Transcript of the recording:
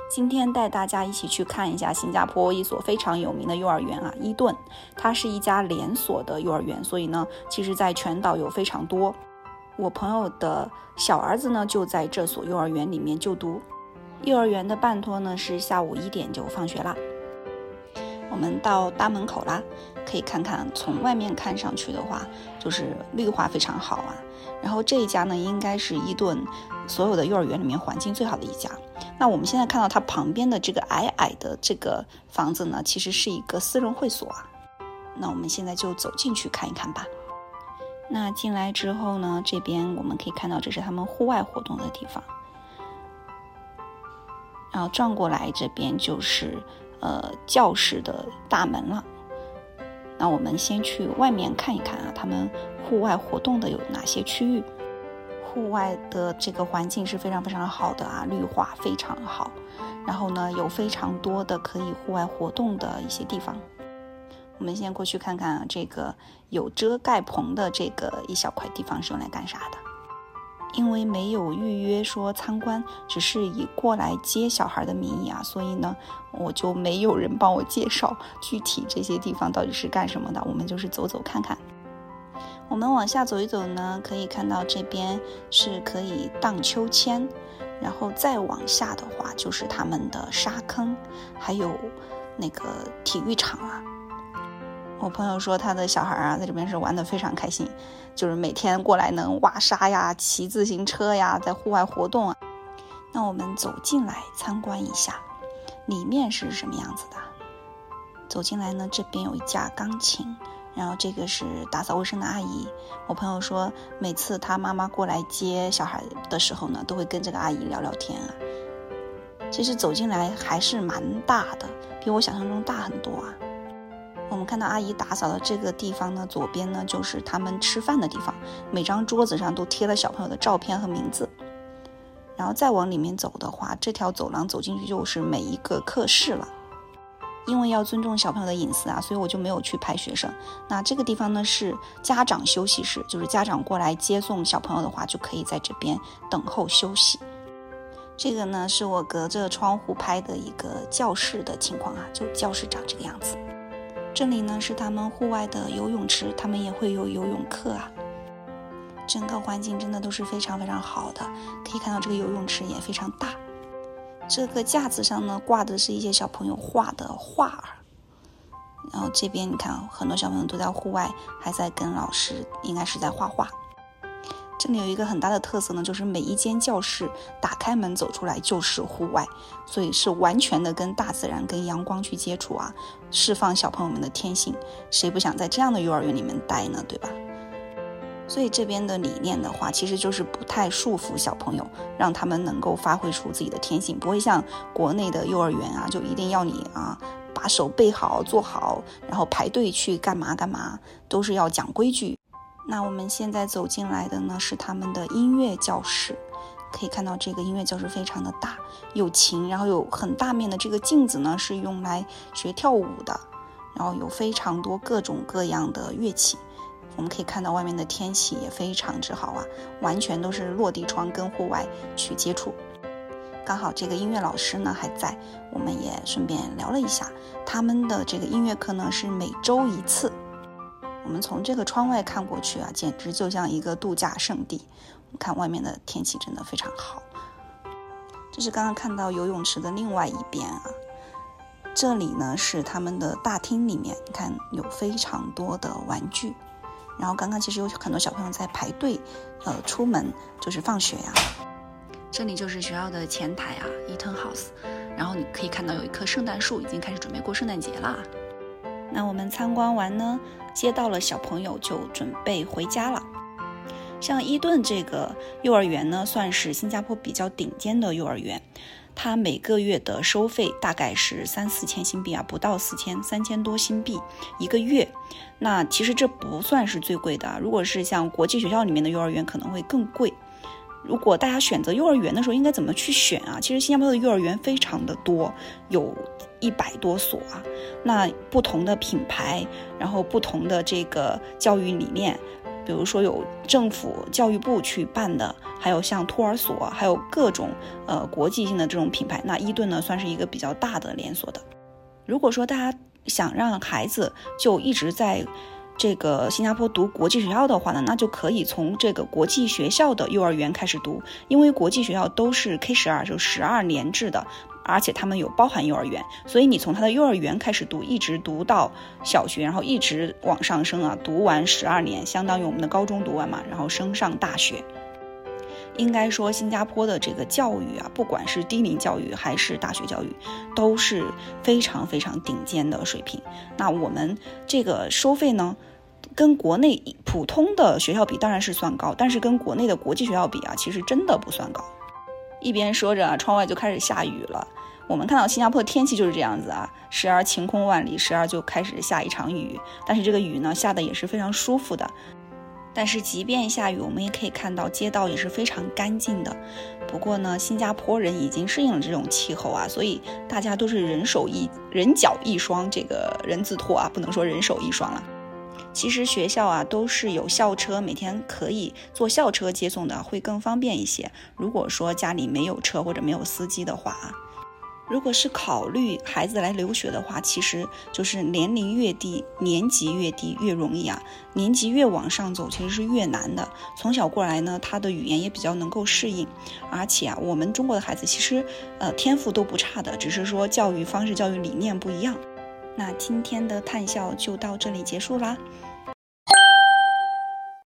今天带大家一起去看一下新加坡一所非常有名的幼儿园啊，伊顿。它是一家连锁的幼儿园，所以呢，其实在全岛有非常多。我朋友的小儿子呢，就在这所幼儿园里面就读。幼儿园的办托呢是下午1点就放学啦。我们到大门口啦，可以看看，从外面看上去的话，就是绿化非常好啊。然后这一家呢，应该是伊顿所有的幼儿园里面环境最好的一家。那我们现在看到它旁边的这个矮矮的这个房子呢，其实是一个私人会所啊。那我们现在就走进去看一看吧。那进来之后呢，这边我们可以看到这是他们户外活动的地方。然后转过来这边就是教室的大门了。那我们先去外面看一看啊，他们户外活动的有哪些区域。户外的这个环境是非常非常好的啊，绿化非常好。然后呢，有非常多的可以户外活动的一些地方。我们先过去看看啊，这个有遮盖棚的这个一小块地方是用来干啥的？因为没有预约说参观，只是以过来接小孩的名义啊，所以呢，我就没有人帮我介绍具体这些地方到底是干什么的，我们就是走走看看。我们往下走一走呢，可以看到这边是可以荡秋千，然后再往下的话就是他们的沙坑，还有那个体育场啊。我朋友说他的小孩啊，在这边是玩得非常开心，就是每天过来能挖沙呀、骑自行车呀，在户外活动啊。那我们走进来参观一下，里面是什么样子的？走进来呢，这边有一架钢琴，然后这个是打扫卫生的阿姨。我朋友说，每次他妈妈过来接小孩的时候呢，都会跟这个阿姨聊聊天啊。其实走进来还是蛮大的，比我想象中大很多啊。我们看到阿姨打扫的这个地方呢，左边呢就是他们吃饭的地方，每张桌子上都贴了小朋友的照片和名字。然后再往里面走的话，这条走廊走进去就是每一个课室了。因为要尊重小朋友的隐私啊，所以我就没有去拍学生。那这个地方呢是家长休息室，就是家长过来接送小朋友的话，就可以在这边等候休息。这个呢是我隔着窗户拍的一个教室的情况啊，就教室长这个样子。这里呢是他们户外的游泳池，他们也会有游泳课啊。整个环境真的都是非常非常好的，可以看到这个游泳池也非常大。这个架子上呢挂的是一些小朋友画的画儿，然后这边你看很多小朋友都在户外，还在跟老师应该是在画画。这里有一个很大的特色呢，就是每一间教室打开门走出来就是户外，所以是完全的跟大自然跟阳光去接触啊，释放小朋友们的天性。谁不想在这样的幼儿园里面待呢，对吧？所以这边的理念的话，其实就是不太束缚小朋友，让他们能够发挥出自己的天性，不会像国内的幼儿园啊，就一定要你啊把手背好坐好，然后排队去干嘛干嘛，都是要讲规矩。那我们现在走进来的呢是他们的音乐教室，可以看到这个音乐教室非常的大，有琴，然后有很大面的这个镜子呢是用来学跳舞的，然后有非常多各种各样的乐器。我们可以看到外面的天气也非常之好啊，完全都是落地窗跟户外去接触。刚好这个音乐老师呢还在，我们也顺便聊了一下，他们的这个音乐课呢是每周1次。我们从这个窗外看过去啊，简直就像一个度假胜地。我们看外面的天气真的非常好。这是刚刚看到游泳池的另外一边啊，这里呢是他们的大厅里面，你看有非常多的玩具。然后刚刚其实有很多小朋友在排队出门，就是放学呀。这里就是学校的前台啊 Eaton House， 然后你可以看到有一棵圣诞树，已经开始准备过圣诞节了。那我们参观完呢，接到了小朋友就准备回家了。像伊顿这个幼儿园呢，算是新加坡比较顶尖的幼儿园，它每个月的收费大概是3-4千新币啊，不到3000多新币一个月。那其实这不算是最贵的啊，如果是像国际学校里面的幼儿园可能会更贵。如果大家选择幼儿园的时候应该怎么去选啊？其实新加坡的幼儿园非常的多，有100多所啊，那不同的品牌，然后不同的这个教育理念， 比如说有政府教育部去办的，还有像托儿所，还有各种国际性的这种品牌。那伊顿呢算是一个比较大的连锁的。如果说大家想让孩子就一直在这个新加坡读国际学校的话呢，那就可以从这个国际学校的幼儿园开始读，因为国际学校都是 K12， 就12年制的，而且他们有包含幼儿园，所以你从他的幼儿园开始读，一直读到小学，然后一直往上升啊，读完12年，相当于我们的高中读完嘛，然后升上大学。应该说新加坡的这个教育啊，不管是低龄教育还是大学教育，都是非常非常顶尖的水平。那我们这个收费呢，跟国内普通的学校比当然是算高，但是跟国内的国际学校比啊，其实真的不算高。一边说着啊，窗外就开始下雨了。我们看到新加坡的天气就是这样子啊，时而晴空万里，时而就开始下一场雨，但是这个雨呢下的也是非常舒服的。但是即便下雨，我们也可以看到街道也是非常干净的。不过呢，新加坡人已经适应了这种气候啊，所以大家都是人脚一双，这个人字拖啊，不能说人手一双了。其实学校啊都是有校车，每天可以坐校车接送的，会更方便一些。如果说家里没有车或者没有司机的话，如果是考虑孩子来留学的话，其实就是年龄越低，年级越低越容易啊，年级越往上走其实是越难的。从小过来呢，他的语言也比较能够适应，而且啊，我们中国的孩子其实天赋都不差的，只是说教育方式、教育理念不一样。那今天的探校就到这里结束啦。